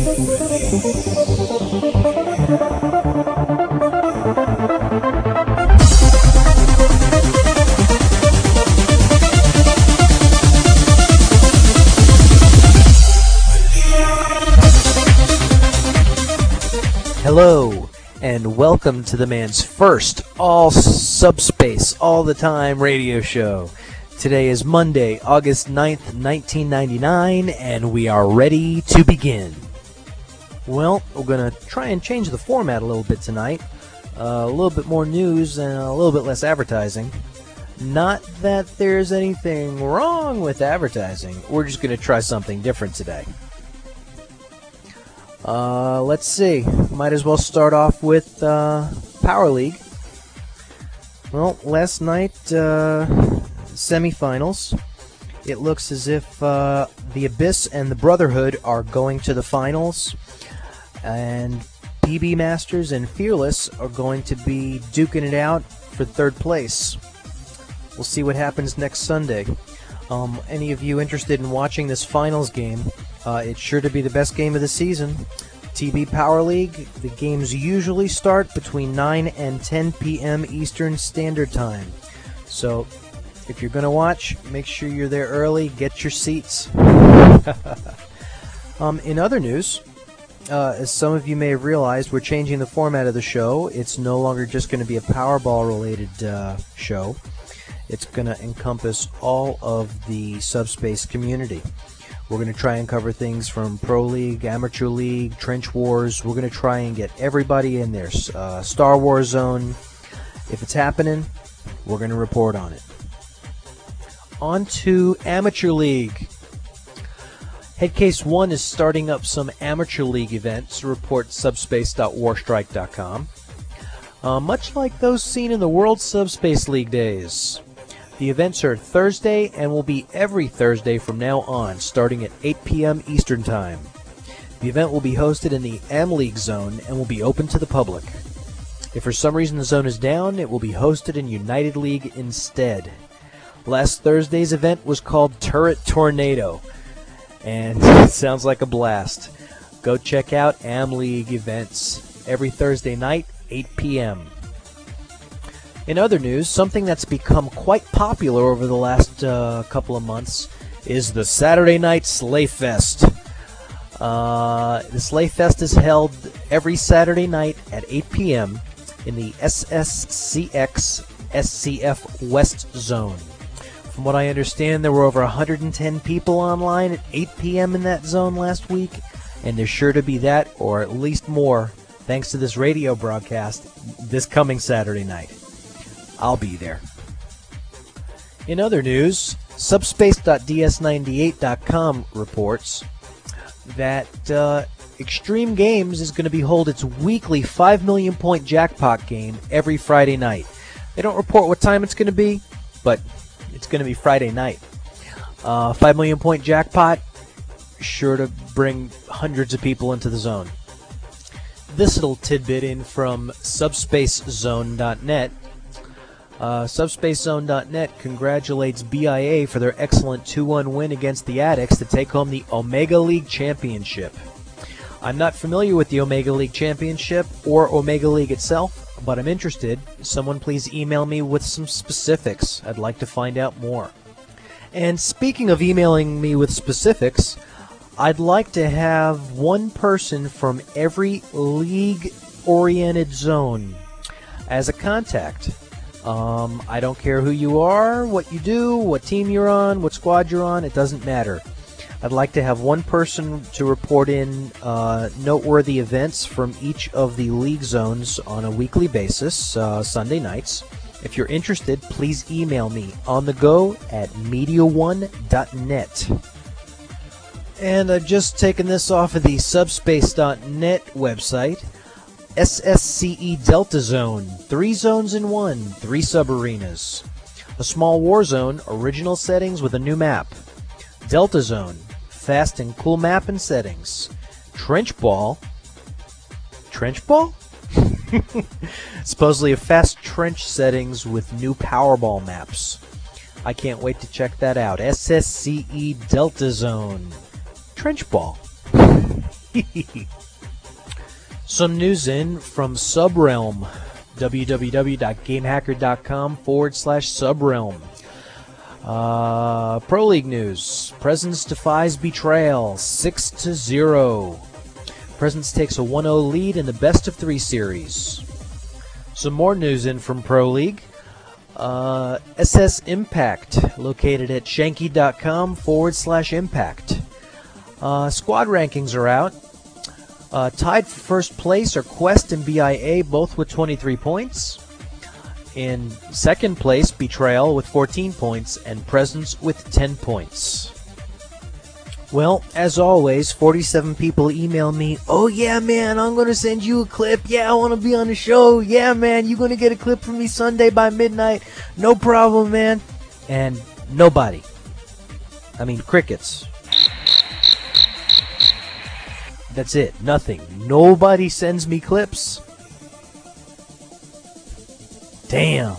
Hello, and welcome to the man's first all-subspace, all-the-time radio show. Today is Monday, August 9th, 1999, and we are ready to begin. Well, we're going to try and change the format a little bit tonight. A little bit more news and a little bit less advertising. Not that there's anything wrong with advertising. We're just going to try something different today. Let's see. Might as well start off with Power League. Well, last night, semifinals. It looks as if the Abyss and the Brotherhood are going to the finals, and PB Masters and Fearless are going to be duking it out for third place. We'll see what happens next Sunday. Any of you interested in watching this finals game? It's sure to be the best game of the season. TB Power League, the games usually start between 9 and 10 p.m. Eastern Standard Time. So, if you're going to watch, make sure you're there early, get your seats. In other news, as some of you may have realized, we're changing the format of the show. It's no longer just going to be a Powerball-related show. It's going to encompass all of the subspace community. We're going to try and cover things from Pro League, Amateur League, Trench Wars. We're going to try and get everybody in there. Star Wars Zone. If it's happening, we're going to report on it. On to Amateur League. Headcase 1 is starting up some Amateur League events. Report subspace.warstrike.com. Much like those seen in the World Subspace League days. The events are Thursday and will be every Thursday from now on, starting at 8 p.m. Eastern Time. The event will be hosted in the Am League zone and will be open to the public. If for some reason the zone is down, it will be hosted in United League instead. Last Thursday's event was called Turret Tornado, and it sounds like a blast. Go check out Am League events every Thursday night, 8 p.m. In other news, something that's become quite popular over the last couple of months is the Saturday Night Slay Fest. The Slay Fest is held every Saturday night at 8 p.m. in the SSCX SCF West Zone. From what I understand, there were over 110 people online at 8 p.m. in that zone last week, and there's sure to be that, or at least more, thanks to this radio broadcast this coming Saturday night. I'll be there. In other news, subspace.ds98.com reports that Extreme Games is going to be hold its weekly 5 million point jackpot game every Friday night. They don't report what time it's going to be, but it's going to be Friday night. 5 million point jackpot, sure to bring hundreds of people into the zone. This little tidbit in from subspacezone.net. SubspaceZone.net congratulates BIA for their excellent 2-1 win against the Addicts to take home the Omega League Championship. I'm not familiar with the Omega League Championship or Omega League itself, but I'm interested. Someone please email me with some specifics. I'd like to find out more. And speaking of emailing me with specifics, I'd like to have one person from every league-oriented zone as a contact. I don't care who you are, what you do, what team you're on, what squad you're on, it doesn't matter. I'd like to have one person to report in noteworthy events from each of the league zones on a weekly basis, Sunday nights. If you're interested, please email me on the go at media1.net. And I've just taken this off of the subspace.net website. SSCE Delta Zone, 3 zones in 1, 3 sub-arenas. A small war zone, original settings with a new map. Delta Zone, fast and cool map and settings. Trench Ball? Supposedly a fast trench settings with new Powerball maps. I can't wait to check that out. SSCE Delta Zone. Trench Ball. Some news in from Subrealm. www.gamehacker.com/Subrealm. Pro League news. Presence defies betrayal, 6-0. Presence takes a 1-0 lead in the best-of-3 series. Some more news in from Pro League. SS Impact, located at shanky.com/Impact. Squad rankings are out. Tied for first place are Quest and BIA, both with 23 points. In second place, Betrayal with 14 points, and Presence with 10 points. Well, as always, 47 people email me, "Oh yeah, man, I'm going to send you a clip. Yeah, I want to be on the show. Yeah, man, you're going to get a clip from me Sunday by midnight. No problem, man." And nobody. I mean, crickets. That's it. Nothing. Nobody sends me clips. Damn.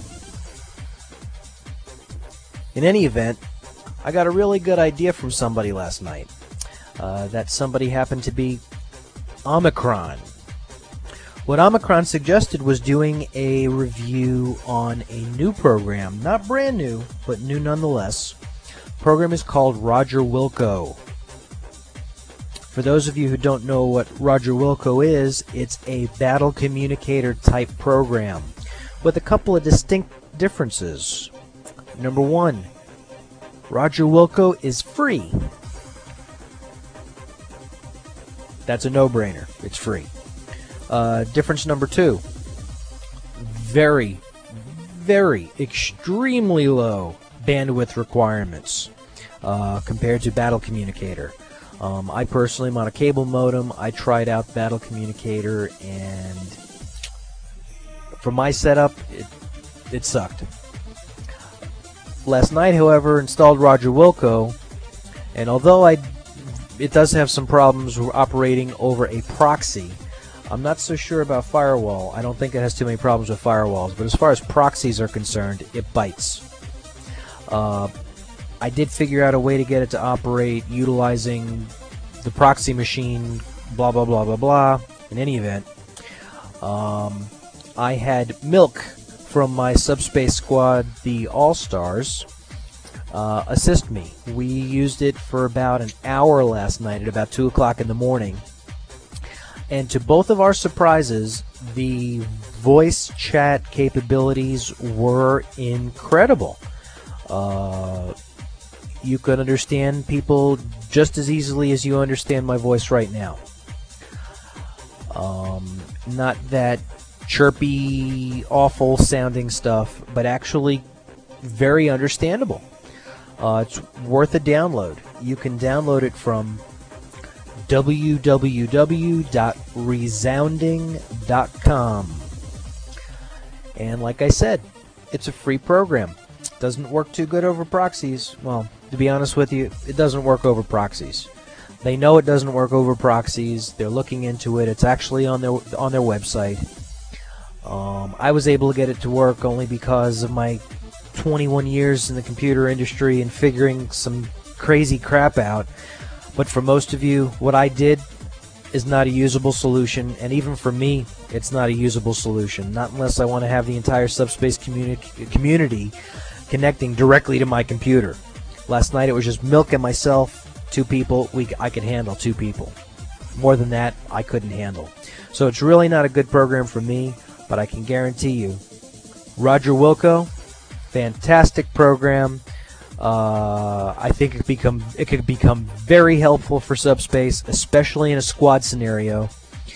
In any event, I got a really good idea from somebody last night. That somebody happened to be Omicron. What Omicron suggested was doing a review on a new program. Not brand new, but new nonetheless. The program is called Roger Wilco. For those of you who don't know what Roger Wilco is, it's a battle communicator type program with a couple of distinct differences. Number one, Roger Wilco is free. That's a no-brainer. It's free. Difference number two, very, extremely low bandwidth requirements compared to battle communicator. I personally am on a cable modem. I tried out Battle Communicator, and for my setup, it sucked. Last night, however, installed Roger Wilco, and although it does have some problems operating over a proxy, I'm not so sure about firewall. I don't think it has too many problems with firewalls, but as far as proxies are concerned, it bites. I did figure out a way to get it to operate utilizing the proxy machine, blah, blah, blah, blah, blah. In any event, I had Milk from my Subspace Squad, the All-Stars, assist me. We used it for about an hour last night at about 2 o'clock in the morning. And to both of our surprises, the voice chat capabilities were incredible. You could understand people just as easily as you understand my voice right now. Not that chirpy, awful sounding stuff, but actually very understandable. It's worth a download. You can download it from www.resounding.com. And like I said, it's a free program. Doesn't work too good over proxies. Well, to be honest with you, it doesn't work over proxies. They know it doesn't work over proxies. They're looking into it. It's actually on their website. I was able to get it to work only because of my 21 years in the computer industry and figuring some crazy crap out. But for most of you, what I did is not a usable solution, and even for me, it's not a usable solution. Not unless I want to have the entire Subspace community connecting directly to my computer. Last night it was just Milk and myself, 2 people. I could handle 2 people. More than that, I couldn't handle. So it's really not a good program for me, but I can guarantee you, Roger Wilco, fantastic program. I think it could become very helpful for Subspace, especially in a squad scenario.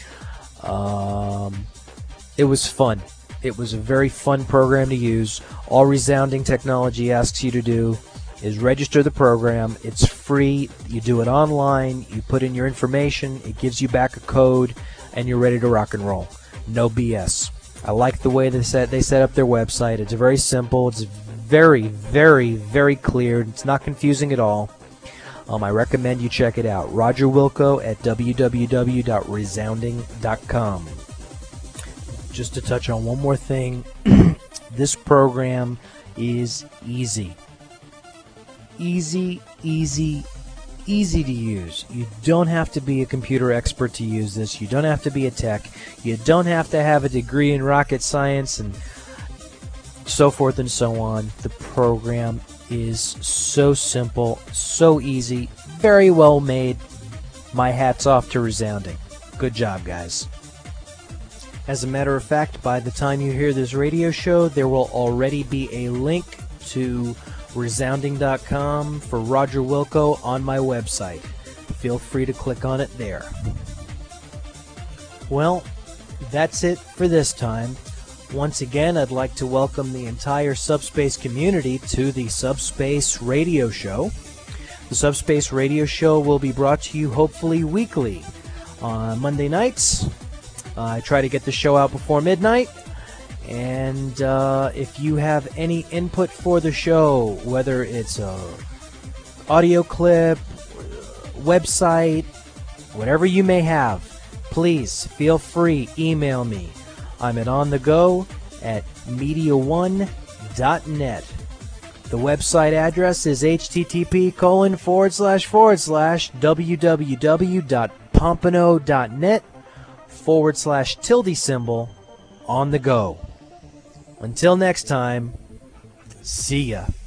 It was fun. It was a very fun program to use. All Resounding Technology asks you to do is register the program. It's free. You do it online. You put in your information. It gives you back a code, and you're ready to rock and roll. No BS. I like the way they set up their website. It's very simple. It's very, very, very clear. It's not confusing at all. I recommend you check it out. Roger Wilco at www.resounding.com. Just to touch on one more thing, this program is easy. Easy, easy, easy to use. You don't have to be a computer expert to use this. You don't have to be a tech. You don't have to have a degree in rocket science and so forth and so on. The program is so simple, so easy, very well made. My hat's off to Resounding. Good job, guys. As a matter of fact, by the time you hear this radio show, there will already be a link to Resounding.com for Roger Wilco on my website. Feel free to click on it there. Well, that's it for this time. Once again, I'd like to welcome the entire Subspace community to the Subspace Radio Show. The Subspace Radio Show will be brought to you hopefully weekly on Monday nights. I try to get the show out before midnight. And if you have any input for the show, whether it's a audio clip, website, whatever you may have, please feel free, email me. I'm at onthego@mediaone.net. The website address is http://www.pompano.net/tilde symbol on the go. Until next time, see ya.